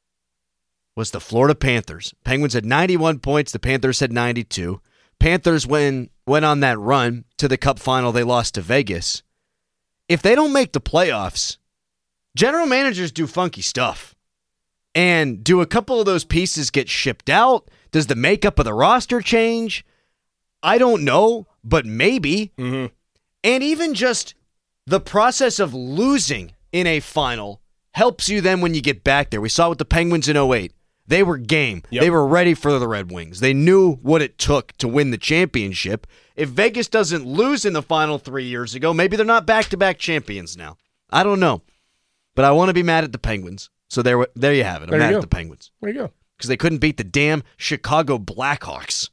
was the Florida Panthers. Penguins had ninety-one points. The Panthers had ninety-two. Panthers went, went on that run to the Cup Final. They lost to Vegas. If they don't make the playoffs, general managers do funky stuff. And do a couple of those pieces get shipped out? Does the makeup of the roster change? I don't know, but maybe. Mm-hmm. And even just the process of losing in a final helps you then when you get back there. We saw it with the Penguins in oh eight. They were game. Yep. They were ready for the Red Wings. They knew what it took to win the championship. If Vegas doesn't lose in the final three years ago, maybe they're not back-to-back champions now. I don't know. But I want to be mad at the Penguins So there, there you have it. I'm There you mad go. at the Penguins. There you go. Because they couldn't beat the damn Chicago Blackhawks.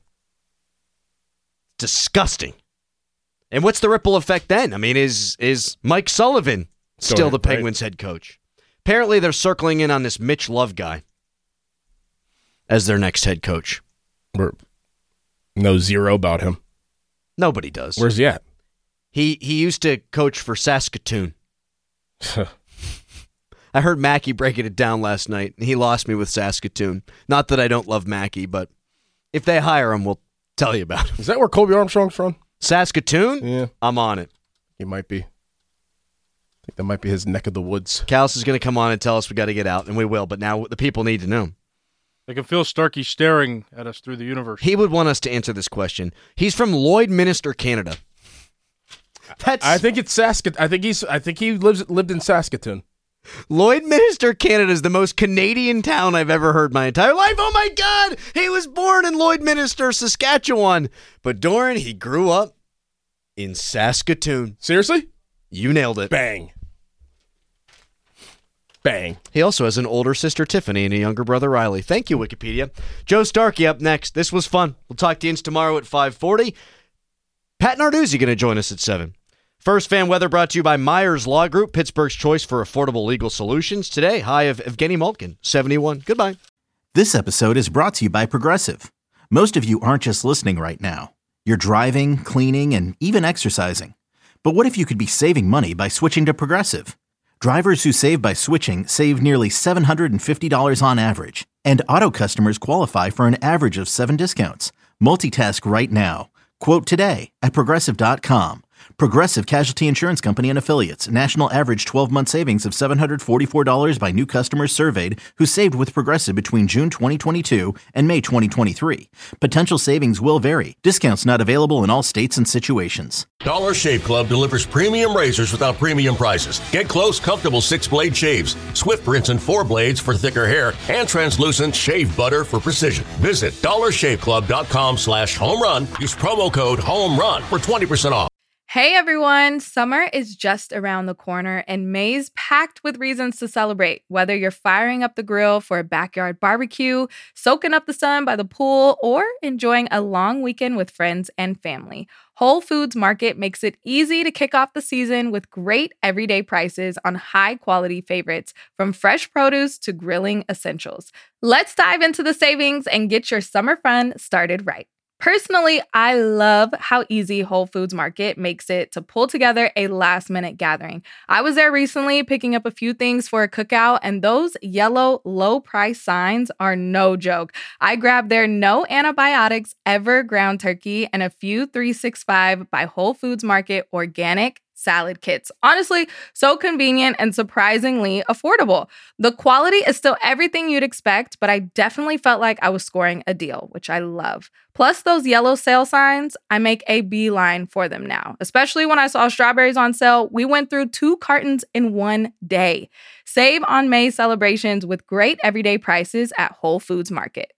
Disgusting. And what's the ripple effect then? I mean, is is Mike Sullivan still Going, the Penguins' right. head coach? Apparently, they're circling in on this Mitch Love guy as their next head coach. We're no zero about him. Nobody does. Where's he at? He he used to coach for Saskatoon. I heard Mackey breaking it down last night, and he lost me with Saskatoon. Not that I don't love Mackey, but if they hire him, we'll tell you about him. Is that where Colby Armstrong's from? Saskatoon? Yeah. I'm on it. He might be. I think that might be his neck of the woods. Callis is going to come on and tell us we got to get out, and we will, but now the people need to know. I can feel Starkey staring at us through the universe. He would want us to answer this question. He's from Lloydminster, Canada. That's I think it's Saskatoon. I think he's. I think he lives lived in Saskatoon. Lloydminster, Canada is the most Canadian town I've ever heard my entire life. Oh my God! He was born in Lloydminster, Saskatchewan. But Doran, he grew up in Saskatoon. Seriously? You nailed it. Bang. Bang. He also has an older sister, Tiffany, and a younger brother, Riley. Thank you, Wikipedia. Joe Starkey up next. This was fun. We'll talk to you tomorrow at five forty. Pat Narduzzi going to join us at seven. First Fan Weather brought to you by Myers Law Group, Pittsburgh's choice for affordable legal solutions. Today, high of Evgeny Malkin, seventy-one. Goodbye. This episode is brought to you by Progressive. Most of you aren't just listening right now. You're driving, cleaning, and even exercising. But what if you could be saving money by switching to Progressive? Drivers who save by switching save nearly seven hundred fifty dollars on average. And auto customers qualify for an average of seven discounts. Multitask right now. Quote today at Progressive dot com. Progressive Casualty Insurance Company and Affiliates. National average twelve-month savings of seven hundred forty-four dollars by new customers surveyed who saved with Progressive between June twenty twenty-two and May twenty twenty-three. Potential savings will vary. Discounts not available in all states and situations. Dollar Shave Club delivers premium razors without premium prices. Get close, comfortable six-blade shaves, Swift rinse and four blades for thicker hair, and translucent shave butter for precision. Visit dollar shave club dot com slash home run. Use promo code HOMERUN for twenty percent off. Hey everyone, summer is just around the corner and May's packed with reasons to celebrate. Whether you're firing up the grill for a backyard barbecue, soaking up the sun by the pool, or enjoying a long weekend with friends and family, Whole Foods Market makes it easy to kick off the season with great everyday prices on high-quality favorites, from fresh produce to grilling essentials. Let's dive into the savings and get your summer fun started right. Personally, I love how easy Whole Foods Market makes it to pull together a last-minute gathering. I was there recently picking up a few things for a cookout, and those yellow low-price signs are no joke. I grabbed their no antibiotics ever ground turkey and a few three sixty-five by Whole Foods Market organic salad kits. Honestly, so convenient and surprisingly affordable. The quality is still everything you'd expect, but I definitely felt like I was scoring a deal, which I love. Plus those yellow sale signs, I make a beeline for them now. Especially when I saw strawberries on sale, we went through two cartons in one day. Save on May celebrations with great everyday prices at Whole Foods Market.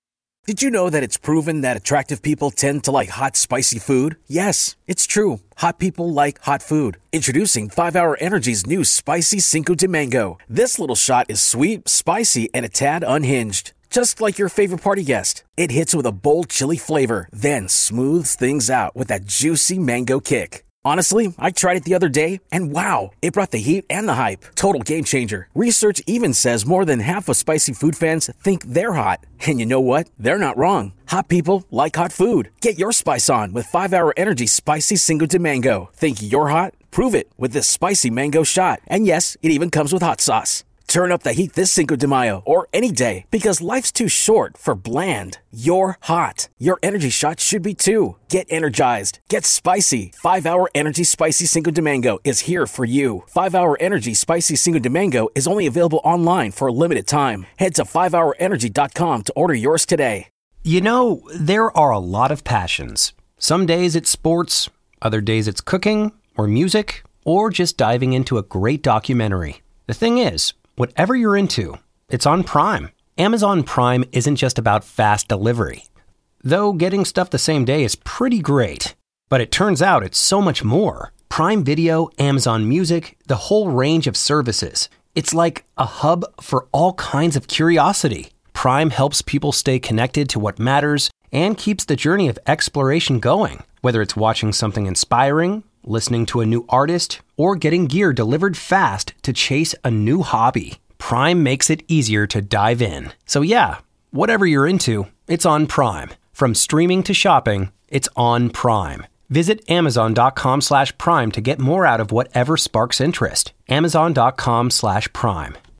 Did you know that it's proven that attractive people tend to like hot, spicy food? Yes, it's true. Hot people like hot food. Introducing five hour Energy's new Spicy Cinco de Mango. This little shot is sweet, spicy, and a tad unhinged. Just like your favorite party guest. It hits with a bold chili flavor, then smooths things out with that juicy mango kick. Honestly, I tried it the other day, and wow, it brought the heat and the hype. Total game changer. Research even says more than half of spicy food fans think they're hot. And you know what? They're not wrong. Hot people like hot food. Get your spice on with five hour Energy Spicy Cinco de Mango. Think you're hot? Prove it with this spicy mango shot. And yes, it even comes with hot sauce. Turn up the heat this Cinco de Mayo or any day, because life's too short for bland. You're hot. Your energy shot should be too. Get energized. Get spicy. five hour Energy Spicy Cinco de Mango is here for you. five hour Energy Spicy Cinco de Mango is only available online for a limited time. Head to five hour energy dot com to order yours today. You know, there are a lot of passions. Some days it's sports, other days it's cooking or music, or just diving into a great documentary. The thing is, whatever you're into, it's on Prime. Amazon Prime isn't just about fast delivery. Though getting stuff the same day is pretty great. But it turns out it's so much more. Prime Video, Amazon Music, the whole range of services. It's like a hub for all kinds of curiosity. Prime helps people stay connected to what matters and keeps the journey of exploration going. Whether it's watching something inspiring, listening to a new artist, or getting gear delivered fast to chase a new hobby, Prime makes it easier to dive in. So yeah, whatever you're into, it's on Prime. From streaming to shopping, it's on Prime. Visit amazon.com slash prime to get more out of whatever sparks interest. Amazon.com slash prime.